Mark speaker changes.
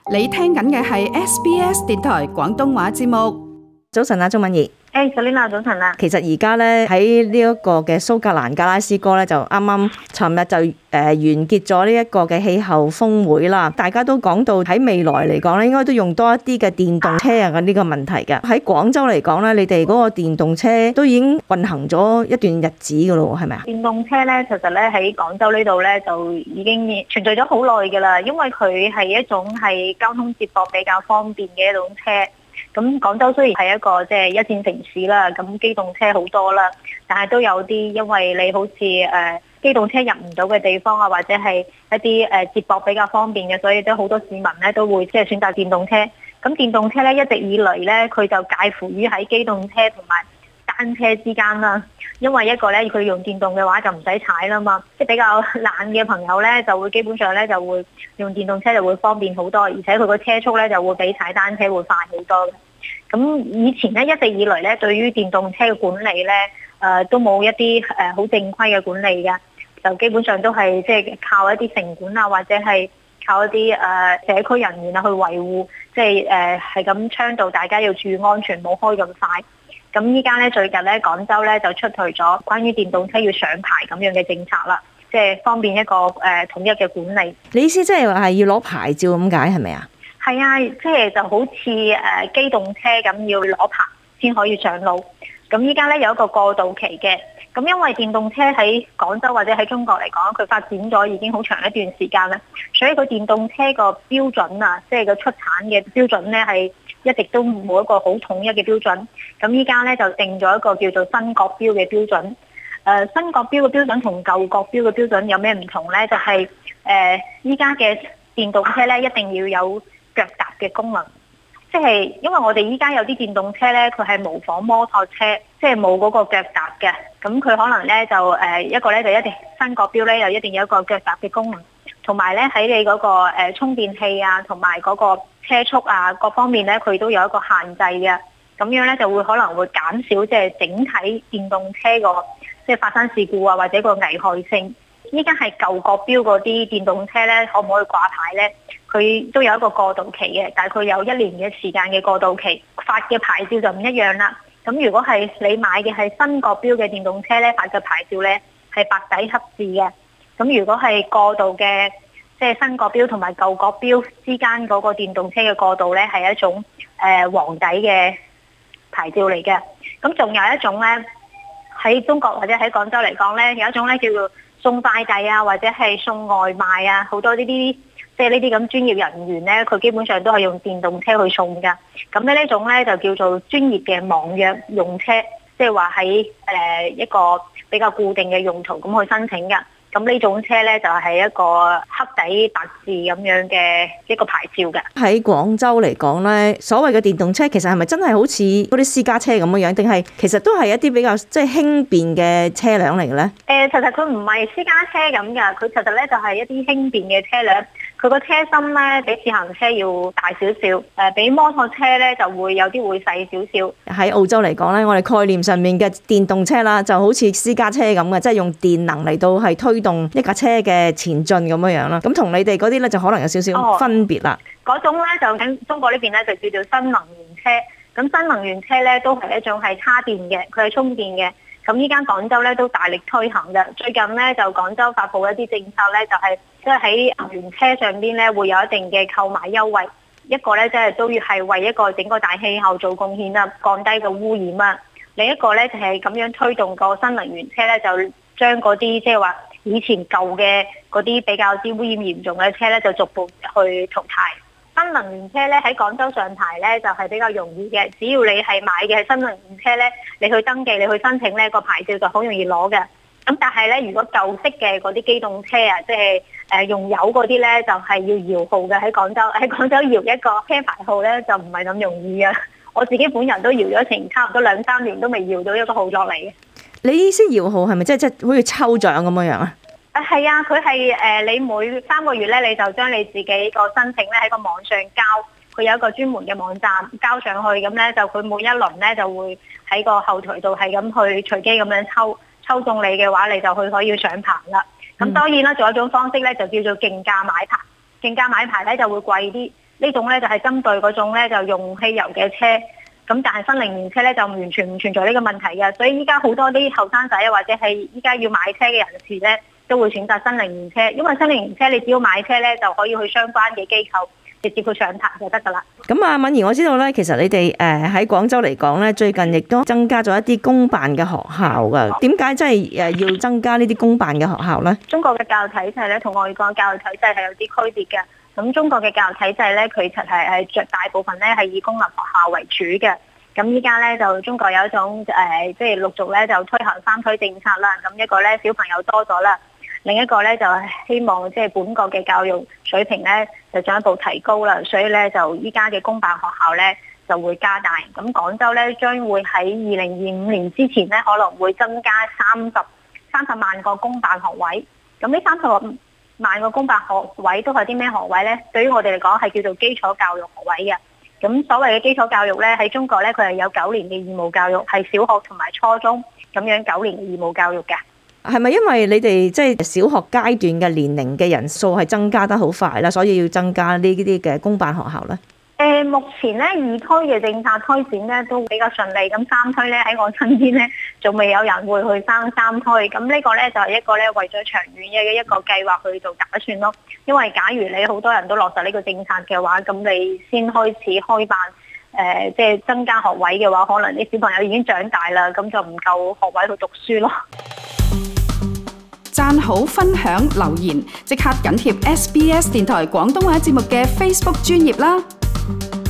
Speaker 1: 你聽緊嘅係 SBS 電台廣東話節目。
Speaker 2: 早晨啊，鍾敏儀。
Speaker 3: Selina 早晨啊。
Speaker 2: 其實而家咧喺呢一個嘅蘇格蘭格拉斯哥咧，就啱啱尋日就完結咗呢一個嘅氣候峰會啦。大家都講到喺未來嚟講咧，應該都用多一啲嘅電動車啊呢個問題嘅。喺廣州嚟講咧，你哋嗰個電動車都已經運行咗一段日子噶咯，係咪啊？
Speaker 3: 電動車咧，其實咧喺廣州呢度咧就已經存在咗好耐噶啦，因為佢係一種係交通接駁比較方便嘅一種車。咁廣州雖然係一個即係一線城市啦，咁機動車好多啦，但係都有啲因為你好似機動車入唔到嘅地方啊，或者係一啲接駁比較方便嘅，所以都好多市民咧都會即係選擇電動車。咁電動車咧一直以嚟咧，佢就介乎於喺機動車同埋單車之間啦。因為一個咧佢用電動嘅話就唔使踩啦嘛，即係比較懶嘅朋友咧就會基本上咧就會用電動車就會方便好多，而且佢個車速咧就會比踩單車會快好多嘅。咁以前咧一直以來咧對於電動車嘅管理咧都冇一啲好正規嘅管理嘅，就基本上都係即係靠一啲城管啊，或者係靠一啲社區人員啊去維護，即係係咁倡導大家要注意安全，冇開咁快。咁依家咧最近咧廣州咧就出台咗關於電動車要上牌咁樣嘅政策啦，即係方便一個統一嘅管理。
Speaker 2: 你意思即係話係要攞牌照咁解係咪啊？
Speaker 3: 係啊，即係就好似機動車咁要攞牌先可以上路。咁依家咧有一個過渡期嘅，咁因為電動車喺廣州或者喺中國嚟講，佢發展咗已經好長一段時間啦，所以佢電動車個標準啊，即係個出產嘅標準咧係一直都冇一個好統一嘅標準。咁依家咧就定咗一個叫做新國標嘅標準。新國標嘅標準同舊國標嘅標準有咩唔同咧？就係依家嘅電動車咧一定要有腳踏嘅功能。即係因為我哋依家有啲電動車咧，佢係模仿摩托車，即係冇嗰個腳踏嘅。咁佢可能咧就一個咧就一定新國標咧，又一定有一個腳踏嘅功能，同埋咧喺你嗰個充電器啊，同埋嗰個車速啊各方面咧，佢都有一個限制嘅。咁樣咧就會可能會減少即係整體電動車個即係發生事故啊，或者個危害性。依家係舊國標嗰啲電動車咧，可唔可以掛牌咧？佢都有一個過渡期嘅，大概有1年嘅時間嘅過渡期，發嘅牌照就唔一樣啦。咁如果係你買嘅係新國標嘅電動車咧，發嘅牌照咧係白底黑字嘅。咁如果係過渡嘅，即係新國標同埋舊國標之間嗰個電動車嘅過渡咧，係一種黃底嘅牌照嚟嘅。咁仲有一種咧，喺中國或者喺廣州嚟講咧，有一種咧叫做送快遞啊，或者係送外賣啊，好多呢啲即係呢啲咁專業人員咧，佢基本上都係用電動車去送㗎。咁咧呢種咧就叫做專業嘅網約用車，即係話喺一個比較固定嘅用途咁去申請㗎。咁呢種車咧就係一個黑底白字咁樣嘅一個牌照嘅。
Speaker 2: 喺廣州嚟講咧，所謂嘅電動車其實係咪真係好似嗰啲私家車咁樣樣，定係其實都係一啲比較即係輕便嘅車輛嚟嘅咧？
Speaker 3: 其實佢唔係私家車咁㗎，佢其實咧就係一啲輕便嘅車輛。佢個車身咧比自行車要大少少，比摩托車咧就會有啲會細少少。
Speaker 2: 喺澳洲嚟講咧，我哋概念上面嘅電動車啦，就好似私家車咁嘅，即係用電能嚟到係推動一架車嘅前進咁樣樣啦。咁同你哋嗰啲咧就可能有少少分別啦。
Speaker 3: 嗰種咧就喺中國呢邊咧就叫做新能源車。咁新能源車咧都係一種係插電嘅，佢係充電嘅。咁依家廣州咧都大力推行嘅。最近咧就廣州發布一啲政策咧，就係即係喺能源車上邊咧會有一定嘅購買優惠。一個咧即係都要係為一個整個大氣候做貢獻啦，降低個污染啊。另一個咧就係咁樣推動個新能源車咧，就將嗰啲即係話以前舊嘅嗰啲比較啲污染嚴重嘅車咧，就逐步去淘汰。新能源車咧喺廣州上牌咧就係比較容易嘅，只要你係買嘅係新能源車咧，你去登記、你去申請咧個牌照就好容易攞嘅。咁但係咧，如果舊式嘅嗰啲機動車啊，即係用油嗰啲咧，就係要搖號嘅。喺廣州搖一個車牌號咧，就唔係咁容易嘅。我自己本人都搖咗成差唔多2-3年都未搖到一個號落嚟嘅。
Speaker 2: 你意思搖號係咪即係好似抽獎咁樣樣啊？
Speaker 3: 係啊，佢係你每3個月咧，你就將你自己個申請咧喺個網上交，佢有一個專門嘅網站交上去，咁咧就佢每一輪咧就會喺個後台度係咁去隨機咁樣抽中你嘅話，你就可以上牌啦。咁當然啦，仲有一種方式咧就叫做競價買牌。競價買牌咧就會貴啲， 呢種咧就係針對嗰種咧就用汽油嘅車。咁但係新能源車咧就完全唔存在呢個問題嘅，所以依家好多啲後生仔啊，或者係依家要買車嘅人士咧，都會選擇新能源車，因為新能源車你只要買車咧就可以去相關嘅機構直接去上牌就得噶啦。
Speaker 2: 咁啊，敏儀，我知道咧，其實你哋喺廣州嚟講咧，最近亦都增加咗一啲公辦嘅學校噶。點解真係要增加呢啲公辦嘅學校咧？
Speaker 3: 中國嘅教育體制咧同外國教育體制係有啲區別嘅。咁中國嘅教育體制咧，佢其實係絕大部分咧係以公立學校為主嘅。咁依家咧就中國有一種即係陸續咧就推行三推政策啦。咁一個咧小朋友多咗啦，另一個咧就係希望即係本國嘅教育水平咧就進一步提高啦。所以咧就依家嘅公辦學校咧就會加大。咁廣州咧將會喺2025年之前咧可能會增加30萬個公辦學位。咁呢30萬個公辦學位都係啲咩學位呢？對於我哋嚟講係叫做基礎教育學位嘅。咁所謂嘅基礎教育呢，喺中國呢，佢係有9年嘅義務教育，係小學同埋初中咁樣9年嘅義務教育嘅。
Speaker 2: 係咪因為你哋即係小學階段嘅年齡嘅人數係增加得好快啦，所以要增加呢啲嘅公辦學校呢？
Speaker 3: 目前咧2推嘅政策推展咧都比較順利，咁3推咧喺我身邊咧仲未有人會去生3推，咁呢個咧就係一個咧為咗長遠嘅一個計劃去做打算咯。因為假如你好多人都落實呢個政策嘅話，咁你先開始開辦即係增加學位嘅話，可能啲小朋友已經長大啦，咁就唔夠學位去讀書咯。
Speaker 1: 讚好、分享、留言，即刻緊貼SBS 電台廣東話節目嘅 Facebook 專頁啦！